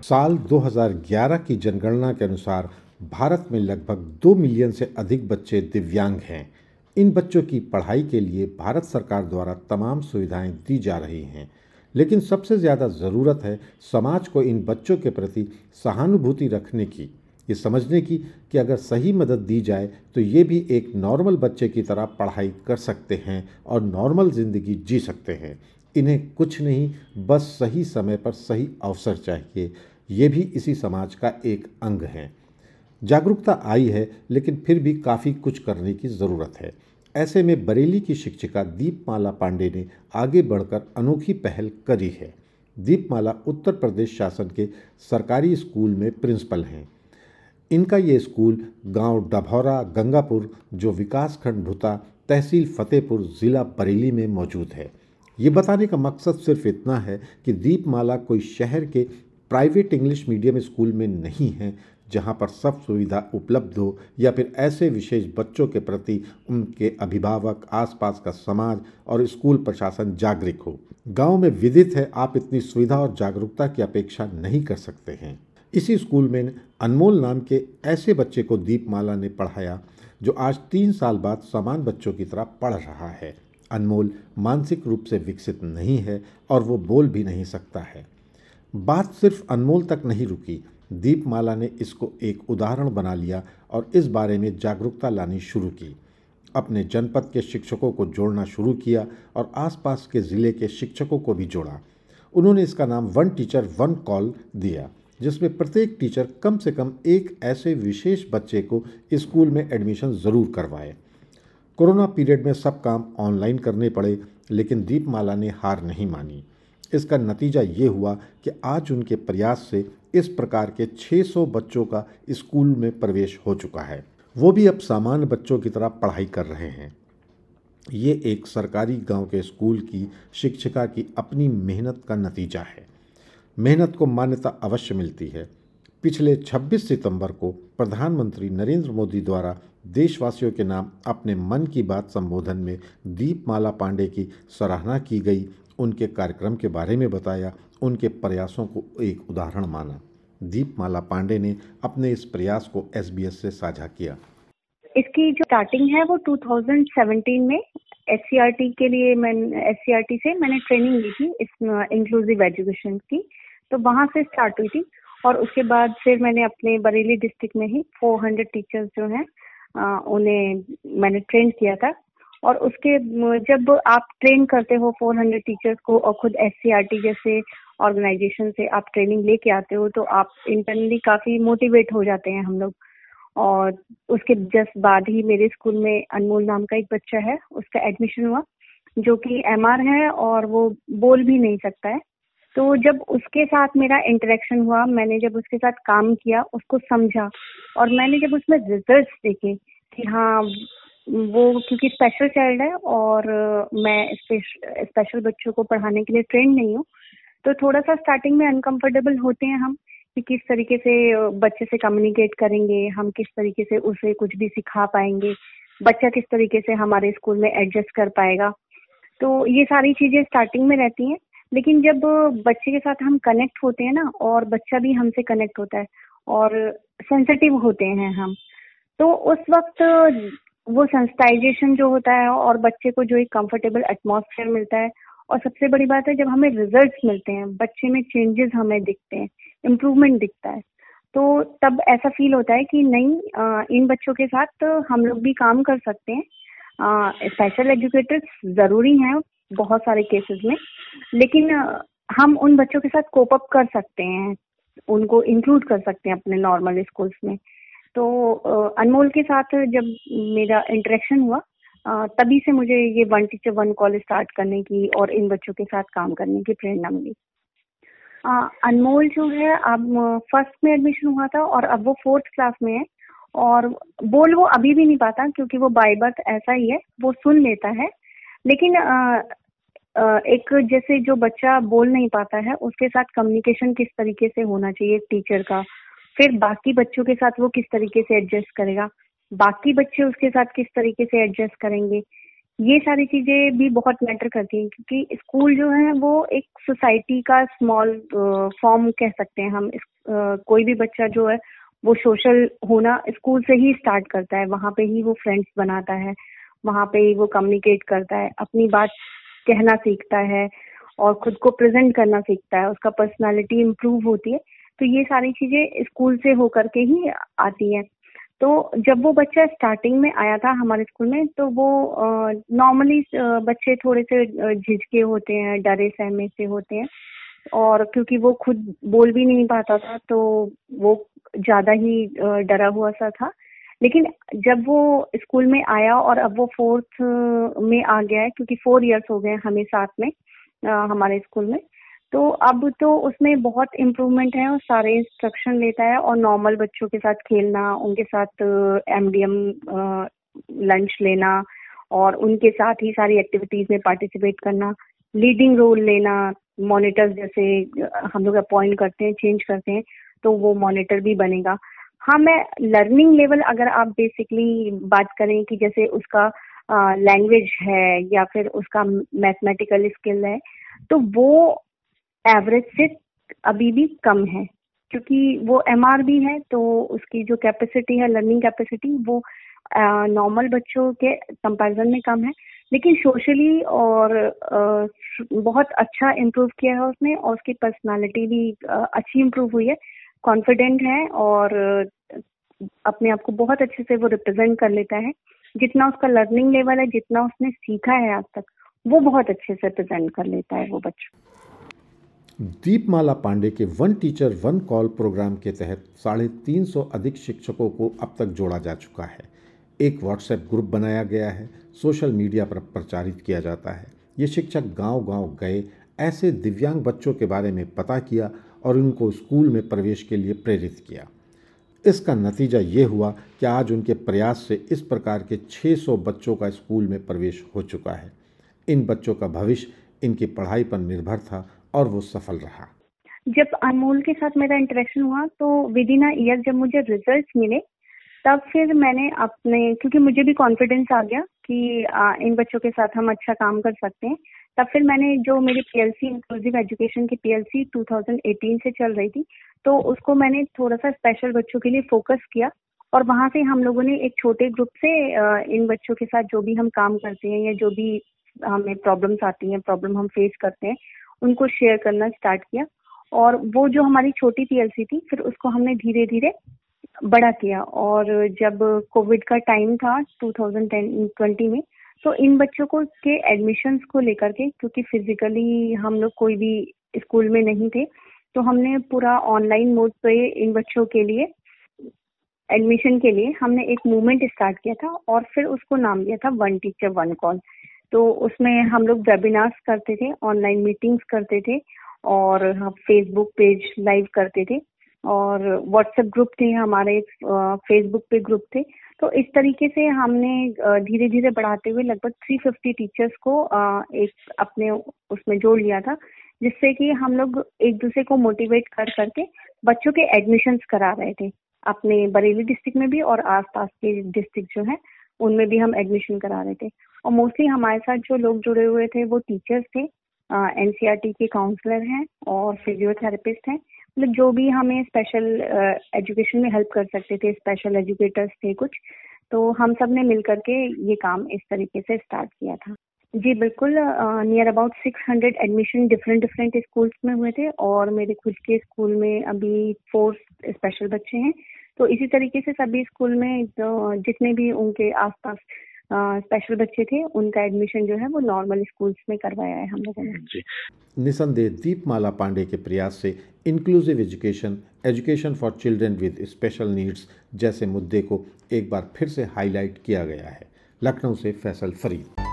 साल 2011 की जनगणना के अनुसार भारत में लगभग 2 मिलियन से अधिक बच्चे दिव्यांग हैं। इन बच्चों की पढ़ाई के लिए भारत सरकार द्वारा तमाम सुविधाएं दी जा रही हैं, लेकिन सबसे ज़्यादा ज़रूरत है समाज को इन बच्चों के प्रति सहानुभूति रखने की, ये समझने की कि अगर सही मदद दी जाए तो ये भी एक नॉर्मल बच्चे की तरह पढ़ाई कर सकते हैं और नॉर्मल ज़िंदगी जी सकते हैं। इन्हें कुछ नहीं, बस सही समय पर सही अवसर चाहिए। ये भी इसी समाज का एक अंग है। जागरूकता आई है, लेकिन फिर भी काफ़ी कुछ करने की ज़रूरत है। ऐसे में बरेली की शिक्षिका दीपमाला पांडे ने आगे बढ़कर अनोखी पहल करी है। दीपमाला उत्तर प्रदेश शासन के सरकारी स्कूल में प्रिंसिपल हैं। इनका ये स्कूल गांव डभौरा गंगापुर, जो विकासखंड भुता, तहसील फतेहपुर, ज़िला बरेली में मौजूद है। ये बताने का मकसद सिर्फ इतना है कि दीपमाला कोई शहर के प्राइवेट इंग्लिश मीडियम स्कूल में नहीं है जहां पर सब सुविधा उपलब्ध हो, या फिर ऐसे विशेष बच्चों के प्रति उनके अभिभावक, आसपास का समाज और स्कूल प्रशासन जागरूक हो। गांव में विदित है आप इतनी सुविधा और जागरूकता की अपेक्षा नहीं कर सकते हैं। इसी स्कूल में अनमोल नाम के ऐसे बच्चे को दीपमाला ने पढ़ाया जो आज 3 साल बाद समान बच्चों की तरह पढ़ रहा है। अनमोल मानसिक रूप से विकसित नहीं है और वो बोल भी नहीं सकता है। बात सिर्फ अनमोल तक नहीं रुकी। दीपमाला ने इसको एक उदाहरण बना लिया और इस बारे में जागरूकता लानी शुरू की। अपने जनपद के शिक्षकों को जोड़ना शुरू किया और आसपास के ज़िले के शिक्षकों को भी जोड़ा। उन्होंने इसका नाम वन टीचर वन कॉल दिया, जिसमें प्रत्येक टीचर कम से कम एक ऐसे विशेष बच्चे को स्कूल में एडमिशन ज़रूर करवाए। कोरोना पीरियड में सब काम ऑनलाइन करने पड़े, लेकिन दीपमाला ने हार नहीं मानी। इसका नतीजा ये हुआ कि आज उनके प्रयास से इस प्रकार के 600 बच्चों का स्कूल में प्रवेश हो चुका है। वो भी अब सामान्य बच्चों की तरह पढ़ाई कर रहे हैं। ये एक सरकारी गांव के स्कूल की शिक्षिका की अपनी मेहनत का नतीजा है। मेहनत को मान्यता अवश्य मिलती है। पिछले 26 सितंबर को प्रधानमंत्री नरेंद्र मोदी द्वारा देशवासियों के नाम अपने मन की बात संबोधन में दीपमाला पांडे की सराहना की गई, उनके कार्यक्रम के बारे में बताया, उनके प्रयासों को एक उदाहरण माना। दीपमाला पांडे ने अपने इस प्रयास को एसबीएस से साझा किया। इसकी जो स्टार्टिंग है वो 2017 में एससीईआरटी के लिए एससीईआरटी से मैंने ट्रेनिंग ली थी इस इंक्लूसिव एजुकेशन की, तो वहाँ से स्टार्ट हुई थी। और उसके बाद फिर मैंने अपने बरेली डिस्ट्रिक्ट में ही 400 टीचर्स जो हैं उन्हें मैंने ट्रेन किया था। और उसके जब आप ट्रेन करते हो 400 टीचर्स को और खुद एससीईआरटी जैसे ऑर्गेनाइजेशन से आप ट्रेनिंग लेके आते हो, तो आप इंटरनली काफ़ी मोटिवेट हो जाते हैं हम लोग। और उसके जस्ट बाद ही मेरे स्कूल में अनमोल नाम का एक बच्चा है, उसका एडमिशन हुआ, जो कि एमआर है और वो बोल भी नहीं सकता है। तो जब उसके साथ मेरा इंटरेक्शन हुआ, मैंने जब उसके साथ काम किया, उसको समझा, और मैंने जब उसमें रिजल्ट्स देखे कि हाँ वो क्योंकि स्पेशल चाइल्ड है और मैं स्पेशल बच्चों को पढ़ाने के लिए ट्रेन नहीं हूँ, तो थोड़ा सा स्टार्टिंग में अनकंफर्टेबल होते हैं हम कि किस तरीके से बच्चे से कम्युनिकेट करेंगे, हम किस तरीके से उसे कुछ भी सिखा पाएंगे, बच्चा किस तरीके से हमारे स्कूल में एडजस्ट कर पाएगा। तो ये सारी चीजें स्टार्टिंग में रहती हैं। लेकिन जब बच्चे के साथ हम कनेक्ट होते हैं ना, और बच्चा भी हमसे कनेक्ट होता है और सेंसिटिव होते हैं हम, तो उस वक्त वो सेंसिटाइजेशन जो होता है और बच्चे को जो एक कंफर्टेबल एटमॉस्फेयर मिलता है, और सबसे बड़ी बात है जब हमें रिजल्ट्स मिलते हैं, बच्चे में चेंजेस हमें दिखते हैं, इम्प्रूवमेंट दिखता है, तो तब ऐसा फील होता है कि नहीं, इन बच्चों के साथ हम लोग भी काम कर सकते हैं। स्पेशल एजुकेटर्स ज़रूरी हैं बहुत सारे केसेस में, लेकिन हम उन बच्चों के साथ कोप अप कर सकते हैं, उनको इंक्लूड कर सकते हैं अपने नॉर्मल स्कूल्स में। तो अनमोल के साथ जब मेरा इंटरेक्शन हुआ, तभी से मुझे ये one teacher one call start करने की और इन बच्चों के साथ काम करने की प्रेरणा मिली। अनमोल जो है अब फर्स्ट में एडमिशन हुआ था और अब वो 4th क्लास में है, और बोल वो अभी भी नहीं पाता क्योंकि वो बाय बर्थ ऐसा ही है, वो सुन लेता है। लेकिन एक जैसे जो बच्चा बोल नहीं पाता है उसके साथ कम्युनिकेशन किस तरीके से होना चाहिए टीचर का, फिर बाकी बच्चों के साथ वो किस तरीके से एडजस्ट करेगा, बाकी बच्चे उसके साथ किस तरीके से एडजस्ट करेंगे, ये सारी चीजें भी बहुत मैटर करती हैं, क्योंकि स्कूल जो है वो एक सोसाइटी का स्मॉल फॉर्म कह सकते हैं हम। कोई भी बच्चा जो है वो सोशल होना स्कूल से ही स्टार्ट करता है, वहां पे ही वो फ्रेंड्स बनाता है, वहां पे ही वो कम्युनिकेट करता है, अपनी बात कहना सीखता है और खुद को प्रेजेंट करना सीखता है, उसका पर्सनालिटी इम्प्रूव होती है। तो ये सारी चीजें स्कूल से होकर के ही आती हैं। तो जब वो बच्चा स्टार्टिंग में आया था हमारे स्कूल में, तो वो नॉर्मली बच्चे थोड़े से झिझके होते हैं, डरे सहमे से होते हैं, और क्योंकि वो खुद बोल भी नहीं पाता था तो वो ज्यादा ही डरा हुआ सा था। लेकिन जब वो स्कूल में आया और अब वो 4th में आ गया है, क्योंकि 4 इयर्स हो गए हमें साथ में हमारे स्कूल में, तो अब तो उसमें बहुत इम्प्रूवमेंट है और सारे इंस्ट्रक्शन लेता है और नॉर्मल बच्चों के साथ खेलना, उनके साथ एमडीएम लंच लेना और उनके साथ ही सारी एक्टिविटीज में पार्टिसिपेट करना, लीडिंग रोल लेना, मॉनिटर्स जैसे हम लोग अपॉइंट करते हैं, चेंज करते हैं, तो वो मॉनिटर भी बनेगा। हाँ, मैं लर्निंग लेवल अगर आप बेसिकली बात करें कि जैसे उसका लैंग्वेज है या फिर उसका मैथमेटिकल स्किल है, तो वो एवरेज से अभी भी कम है, क्योंकि वो एमआर भी है, तो उसकी जो कैपेसिटी है, लर्निंग कैपेसिटी, वो नॉर्मल बच्चों के कंपैरिजन में कम है। लेकिन सोशली और बहुत अच्छा इम्प्रूव किया है उसने, और उसकी पर्सनालिटी भी अच्छी इम्प्रूव हुई है, कॉन्फिडेंट है और अपने आप को बहुत अच्छे से वो रिप्रेजेंट कर लेता है। जितना उसका लर्निंग लेवल है, जितना उसने सीखा है आज तक, वो बहुत अच्छे से प्रेजेंट कर लेता है वो बच्चा। दीपमाला पांडे के one teacher one call program के तहत 350 अधिक शिक्षकों को अब तक जोड़ा जा चुका है। एक व्हाट्सएप ग्रुप बनाया गया है, सोशल मीडिया पर प्रचारित किया जाता है। ये शिक्षक गांव-गांव गए, ऐसे दिव्यांग बच्चों के बारे में पता किया और उनको स्कूल में प्रवेश के लिए प्रेरित किया। इसका नतीजा ये हुआ कि आज उनके प्रयास से इस प्रकार के 600 बच्चों का स्कूल में प्रवेश हो चुका है। इन बच्चों का भविष्य इनकी पढ़ाई पर निर्भर था और वो सफल रहा। जब अनमोल के साथ मेरा इंटरेक्शन हुआ, तो विद इन अ ईयर जब मुझे रिजल्ट्स मिले, तब फिर मैंने अपने, क्योंकि मुझे भी कॉन्फिडेंस आ गया कि इन बच्चों के साथ हम अच्छा काम कर सकते हैं, तब फिर मैंने जो मेरी पीएलसी इंक्लूसिव एजुकेशन की पीएलसी 2018 से चल रही थी, तो उसको मैंने थोड़ा सा स्पेशल बच्चों के लिए फोकस किया, और वहां से हम लोगों ने एक छोटे ग्रुप से इन बच्चों के साथ जो भी हम काम करते हैं या जो भी हमें प्रॉब्लम्स आती हैं, प्रॉब्लम हम फेस करते हैं, उनको शेयर करना स्टार्ट किया। और वो जो हमारी छोटी पीएलसी थी, फिर उसको हमने धीरे धीरे बड़ा किया। और जब कोविड का टाइम था 2020 में, तो इन बच्चों को के एडमिशन्स को लेकर के, क्योंकि फिजिकली हम लोग कोई भी स्कूल में नहीं थे, तो हमने पूरा ऑनलाइन मोड पे इन बच्चों के लिए एडमिशन के लिए हमने एक मूवमेंट स्टार्ट किया था, और फिर उसको नाम दिया था वन टीचर वन कॉल। तो उसमें हम लोग वेबिनार्स करते थे, ऑनलाइन मीटिंग्स करते थे, और हम फेसबुक पेज लाइव करते थे, और व्हाट्सएप ग्रुप थे हमारे, फेसबुक पे ग्रुप थे। तो इस तरीके से हमने धीरे धीरे बढ़ाते हुए लगभग 350 टीचर्स को एक अपने उसमें जोड़ लिया था, जिससे कि हम लोग एक दूसरे को मोटिवेट कर करके बच्चों के एडमिशन्स करा रहे थे, अपने बरेली डिस्ट्रिक्ट में भी और आसपास के डिस्ट्रिक्ट जो है उनमें भी हम एडमिशन करा रहे थे। और मोस्टली हमारे साथ जो लोग जुड़े हुए थे वो टीचर्स थे, एनसीईआरटी के काउंसलर हैं और फिजियोथेरेपिस्ट हैं, मतलब जो भी हमें स्पेशल एजुकेशन में हेल्प कर सकते थे, स्पेशल एजुकेटर्स थे कुछ। तो हम सब ने मिल करके ये काम इस तरीके से स्टार्ट किया था। जी बिल्कुल, near about 600 admission different different schools में हुए थे, और मेरे खुद के स्कूल में अभी 4 स्पेशल बच्चे हैं। तो इसी तरीके से सभी स्कूल में जितने भी उनके आसपास स्पेशल बच्चे थे, उनका एडमिशन जो है वो नॉर्मल स्कूल्स में करवाया है हम लोगों ने। जी, निसंदेह दीपमाला पांडे के प्रयास से inclusive education, education for children with special needs जैसे मुद्दे को एक बार फिर से हाईलाइट किया गया है। लखनऊ से फैसल फरीद।